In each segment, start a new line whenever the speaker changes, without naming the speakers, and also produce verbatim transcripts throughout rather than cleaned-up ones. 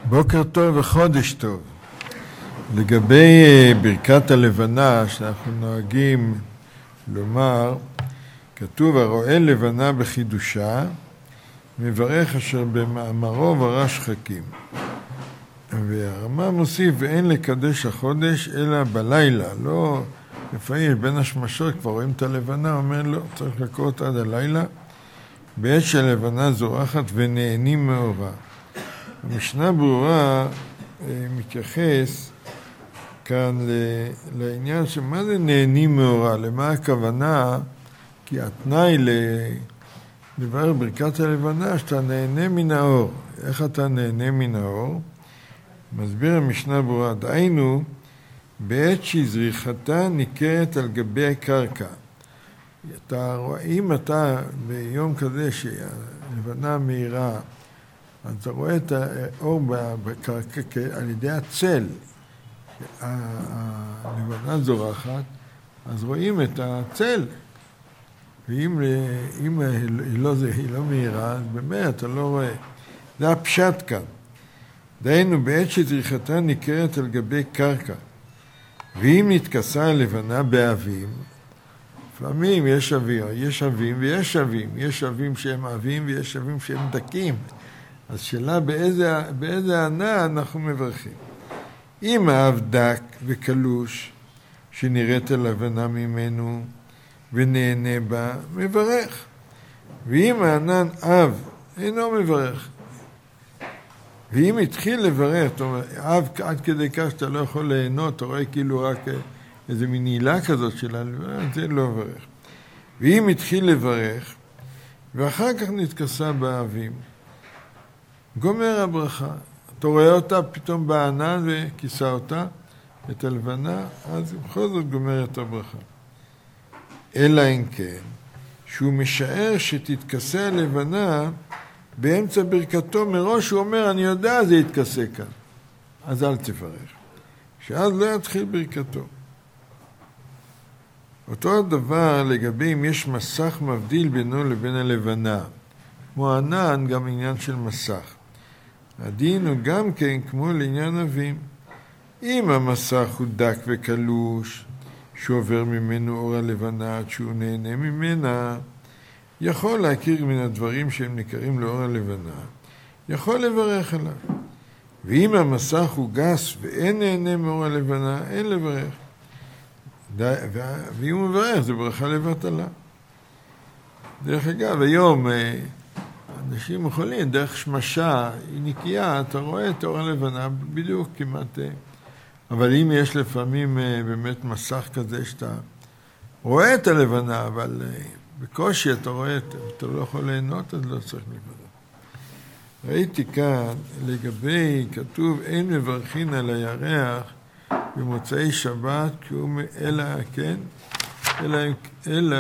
בוקר טוב וחודש טוב. לגבי ברכת הלבנה שאנחנו נוהגים לומר, כתוב הרואה לבנה בחידושה, מברך אשר במאמרו ברא שחקים. והרמ"א מוסיף, ואין לקדש החודש אלא בלילה, לא לפעמים בין השמשות כבר רואים את הלבנה, אומר לא, צריך לקרות עד הלילה, בעת שהלבנה זורחת ונהנים מאורה. המשנה ברורה מתייחס כאן לעניין שמה זה נהנים מאורה, למה הכוונה, כי התנאי לדבר ברכת הלבנה שאתה נהנה מן האור. איך אתה נהנה מן האור? מסביר המשנה ברורה, דהיינו, בעת שזריחתה ניכרת על גבי הקרקע. אתה רואה, אם אתה ביום כזה שהלבנה מהירה, אז אתה רואה את האור בקרקע על ידי הצל, הלבנה זורחת, אז רואים את הצל. ואם אם היא, לא, היא לא מהירה, אז באמת אתה לא רואה. זה הפשט כאן. דהיינו, בעת שזריחתה ניכרת על גבי קרקע, ואם נתכסה הלבנה באבים, לפעמים יש אבים, יש אבים ויש אבים, יש אבים שהם אבים ויש אבים שהם דקים. אז שאלה באיזה, באיזה ענה אנחנו מברכים. אם האב דק וקלוש, שנראית הלבנה ממנו ונהנה בה, מברך. ואם הענן אב אינו מברך. ואם התחיל לברך, זאת אומרת, אב עד כדי כך שאתה לא יכול ליהנות, אתה רואה כאילו רק איזו מין עילה כזאת של הלבנה, זה לא מברך. ואם התחיל לברך, ואחר כך נתכסה באבים, גומר הברכה. אתה רואה אותה פתאום בענן וכיסה אותה, את הלבנה, אז בכל זאת גומר את הברכה. אלא אם כן, שהוא משער שתתכסה הלבנה באמצע ברכתו מראש, הוא אומר, אני יודע זה יתכסה כאן. אז אל תברך. שאז לא יתחיל ברכתו. אותו הדבר לגבי אם יש מסך מבדיל בינו לבין הלבנה. כמו ענן, גם עניין של מסך. הדין הוא גם כן כמו לעניין אבים. אם המסך הוא דק וקלוש, שעובר ממנו אור הלבנה עד שהוא נהנה ממנה, יכול להכיר מן הדברים שהם ניכרים לאור הלבנה, יכול לברך עליו. ואם המסך הוא גס ואין נהנה מאור הלבנה, אין לברך. ואם הוא מברך, זה ברכה לבטלה. דרך אגב, היום אנשים יכולים, דרך שמשה, היא נקייה, אתה רואה את אור הלבנה בדיוק כמעט. אבל אם יש לפעמים באמת מסך כזה שאתה רואה את הלבנה, אבל בקושי אתה רואה, אתה לא יכול ליהנות, אז לא צריך לברך. ראיתי כאן, לגבי, כתוב, אין מברכין על הירח במוצאי שבת, אלא, כן, אלא, אלא,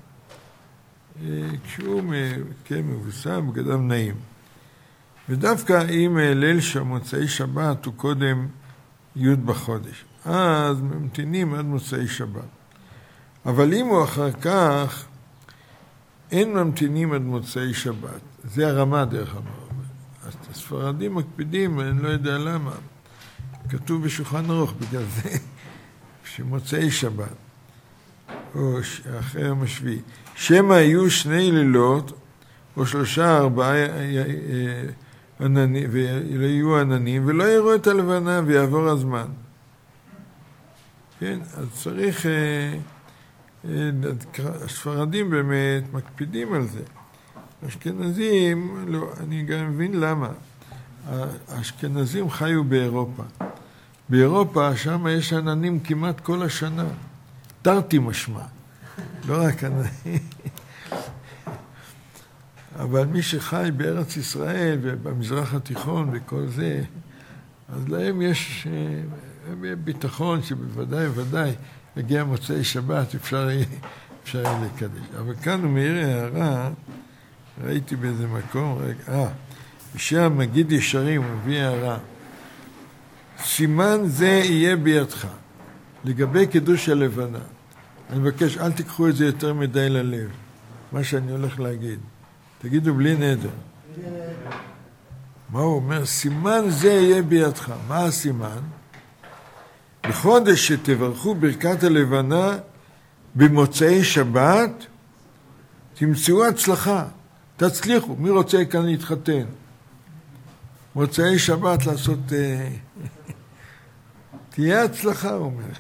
כשהוא כן, מבוסם, בגדם נעים. ודווקא אם ליל מוצאי שבת הוא קודם י' בחודש, אז ממתינים עד מוצאי שבת. אבל אם הוא אחר כך, אין ממתינים עד מוצאי שבת. זה הרמה דרך המרמה. אז הספרדים מקפידים, אני לא יודע למה. כתוב בשולחן ערוך בגלל זה, שמוצאי שבת, או אחרי יום השביעי. שמא יהיו שני לילות, או שלושה, ארבעה עננים, ויהיו עננים, ולא יראו את הלבנה ויעבור הזמן. כן, אז צריך, הספרדים באמת מקפידים על זה. האשכנזים, לא, אני גם מבין למה. האשכנזים חיו באירופה. באירופה, שם יש עננים כמעט כל השנה. תרתי משמע. לא רק עננים. אבל מי שחי בארץ ישראל ובמזרח התיכון וכל זה, אז להם יש ביטחון שבוודאי וודאי יגיע מוצאי שבת, אפשר יהיה, אפשר יהיה לקדש. אבל כאן הוא מעיר הערה, ראיתי באיזה מקום, רגע, אה, בשם מגיד ישרים, הוא מביא הערה. סימן זה יהיה בידך, לגבי קידוש הלבנה. אני מבקש, אל תיקחו את זה יותר מדי ללב, מה שאני הולך להגיד. תגידו בלי נדר. מה הוא אומר? סימן זה יהיה בידך. מה הסימן? בחודש שתברכו ברכת הלבנה במוצאי שבת, תמצאו הצלחה, תצליחו. מי רוצה כאן להתחתן? מוצאי שבת לעשות... תהיה הצלחה, הוא אומר.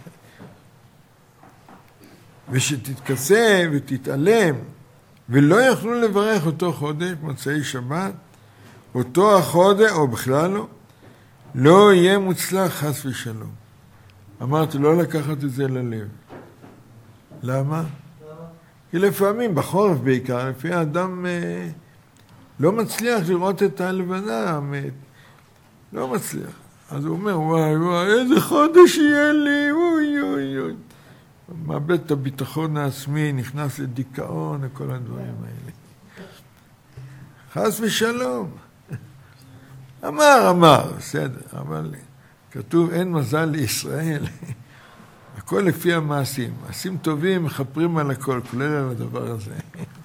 ושתתכסה ותתעלם, ולא יכלו לברך אותו חודש, מוצאי שבת, אותו החודש, או בכלל לא, לא יהיה מוצלח חס ושלום. אמרתי, לא לקחת את זה ללב. למה? כי לפעמים, בחורף בעיקר, לפי האדם אה, לא מצליח לראות את הלבנה, לא מצליח. אז הוא אומר, וואי וואי, איזה חודש יהיה לי, אוי אוי אוי. מאבד את הביטחון העצמי, נכנס לדיכאון וכל הדברים האלה. חס ושלום. אמר, אמר, בסדר, אבל כתוב, אין מזל לישראל. הכל לפי המעשים. מעשים טובים מחפרים על הכל, כולל על הדבר הזה.